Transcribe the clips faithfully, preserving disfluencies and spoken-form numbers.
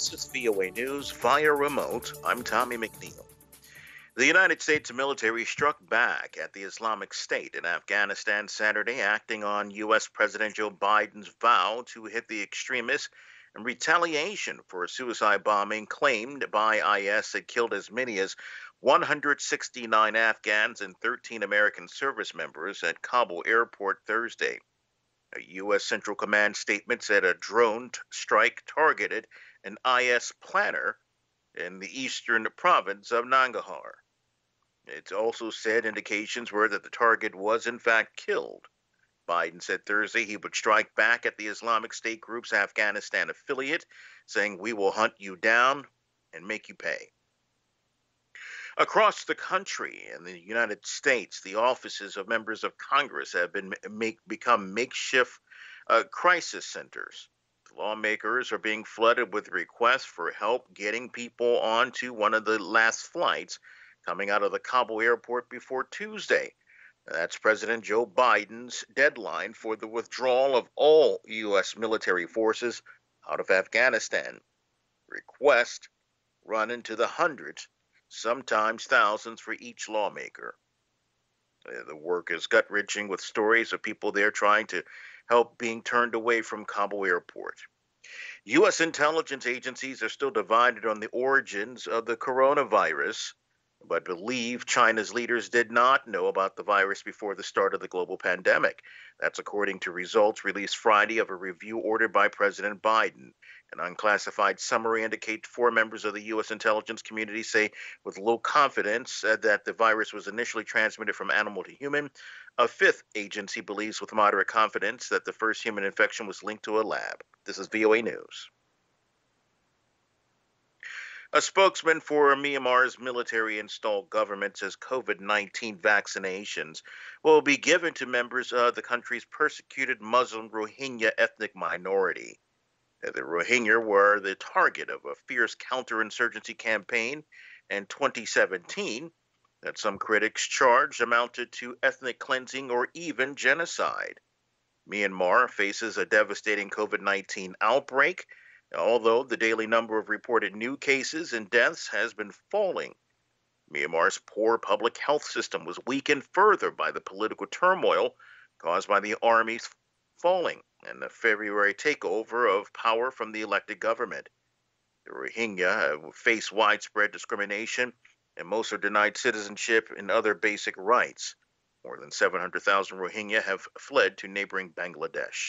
This is V O A News via remote. I'm Tommy McNeil. The United States military struck back at the Islamic State in Afghanistan Saturday, acting on U S. President Joe Biden's vow to hit the extremists in retaliation for a suicide bombing claimed by I S that killed as many as one hundred sixty-nine Afghans and thirteen American service members at Kabul airport Thursday. A U S. Central Command statement said a drone t- strike targeted an I S planner in the eastern province of Nangarhar. It also said indications were that the target was in fact killed. Biden said Thursday he would strike back at the Islamic State group's Afghanistan affiliate, saying, "We will hunt you down and make you pay." Across the country in the United States, the offices of members of Congress have been make, become makeshift uh, crisis centers. Lawmakers are being flooded with requests for help getting people onto one of the last flights coming out of the Kabul airport before Tuesday. That's President Joe Biden's deadline for the withdrawal of all U S military forces out of Afghanistan. Requests run into the hundreds, sometimes thousands for each lawmaker. The work is gut-wrenching with stories of people there trying to help being turned away from Kabul airport. U S intelligence agencies are still divided on the origins of the coronavirus, but believe China's leaders did not know about the virus before the start of the global pandemic. That's according to results released Friday of a review ordered by President Biden. An unclassified summary indicates four members of the U S intelligence community say with low confidence uh, that the virus was initially transmitted from animal to human. A fifth agency believes with moderate confidence that the first human infection was linked to a lab. This is V O A News. A spokesman for Myanmar's military-installed government says COVID nineteen vaccinations will be given to members of the country's persecuted Muslim Rohingya ethnic minority. The Rohingya were the target of a fierce counterinsurgency campaign in twenty seventeen that some critics charged amounted to ethnic cleansing or even genocide. Myanmar faces a devastating COVID nineteen outbreak, although the daily number of reported new cases and deaths has been falling. Myanmar's poor public health system was weakened further by the political turmoil caused by the army's falling and the February takeover of power from the elected government. The Rohingya face widespread discrimination, and most are denied citizenship and other basic rights. More than seven hundred thousand Rohingya have fled to neighboring Bangladesh.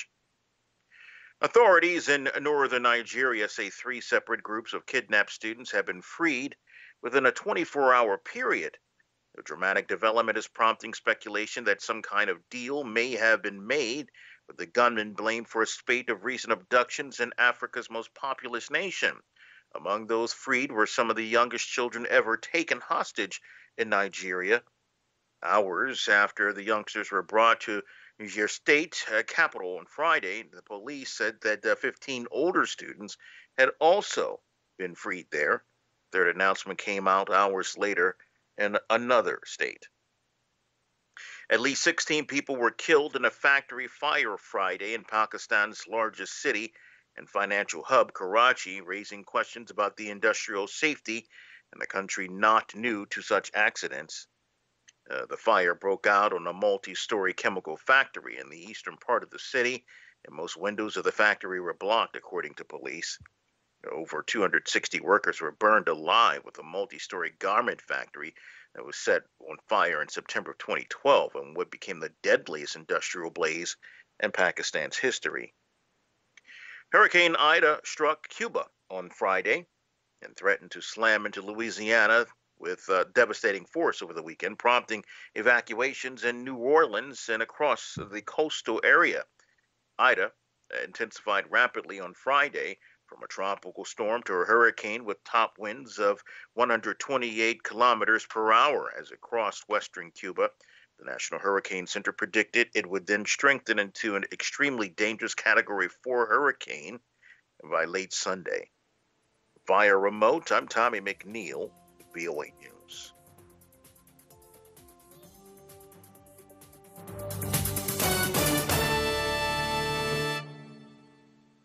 Authorities in northern Nigeria say three separate groups of kidnapped students have been freed within a twenty-four hour period. The dramatic development is prompting speculation that some kind of deal may have been made, with the gunmen blamed for a spate of recent abductions in Africa's most populous nation. Among those freed were some of the youngest children ever taken hostage in Nigeria. Hours after the youngsters were brought to Niger State uh, capital on Friday, the police said that uh, fifteen older students had also been freed there. Third announcement came out hours later in another state. At least sixteen people were killed in a factory fire Friday in Pakistan's largest city and financial hub, Karachi, raising questions about the industrial safety in the country not new to such accidents. Uh, the fire broke out on a multi-story chemical factory in the eastern part of the city, and most windows of the factory were blocked, according to police. Over two hundred sixty workers were burned alive with a multi-story garment factory that was set on fire in September of twenty twelve and what became the deadliest industrial blaze in Pakistan's history. Hurricane Ida struck Cuba on Friday and threatened to slam into Louisiana with uh, devastating force over the weekend, prompting evacuations in New Orleans and across the coastal area. Ida intensified rapidly on Friday from a tropical storm to a hurricane with top winds of one hundred twenty-eight kilometers per hour as it crossed western Cuba. The National Hurricane Center predicted it would then strengthen into an extremely dangerous Category four hurricane by late Sunday. Via remote, I'm Tommy McNeil, V O A News.